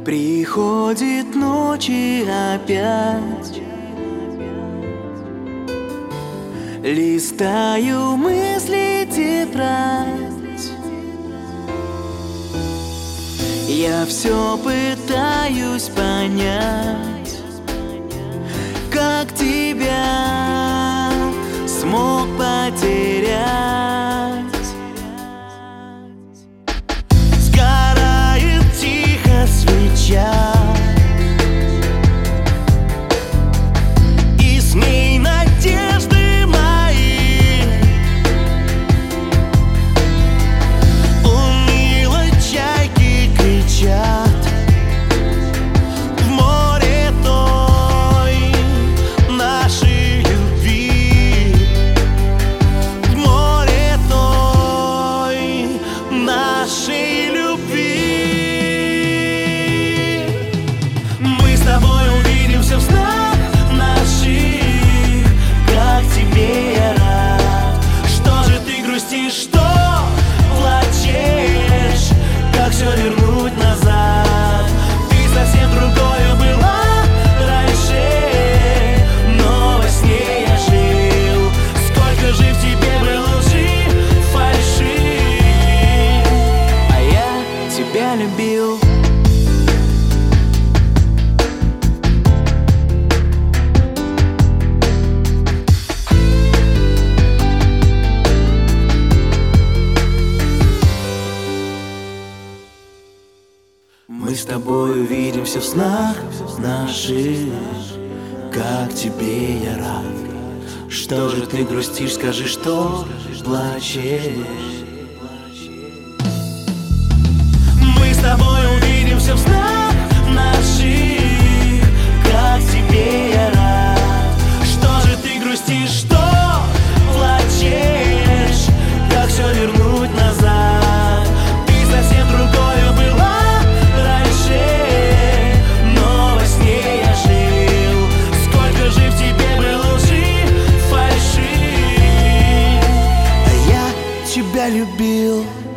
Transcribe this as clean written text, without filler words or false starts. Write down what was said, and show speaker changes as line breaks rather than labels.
Приходит ночь и опять листаю мысли тетрадь. Я все пытаюсь понять, как тебя смог потерять. Сгорает тихо свеча, и с ней надежды мои. Уныло чайки кричат в море той нашей любви, в море той нашей любви. Мы с тобой увидимся в снах наших, как тебе я рад. Что же ты грустишь, что плачешь, как все вернуть назад? Ты совсем другое была раньше, но во сне я жил. Сколько же в тебе было лжи, фальши, а я тебя любил. Мы с тобой увидимся в снах наших, как тебе я рад. Что же ты грустишь, скажи, что плачешь? Мы с тобой увидимся в снах наших, как тебе я рад. Что же ты грустишь, что плачешь, как все вернуть назад? Ты совсем другое была раньше, но во сне я жил. Сколько же в тебе было лжи, фальши, а я тебя любил.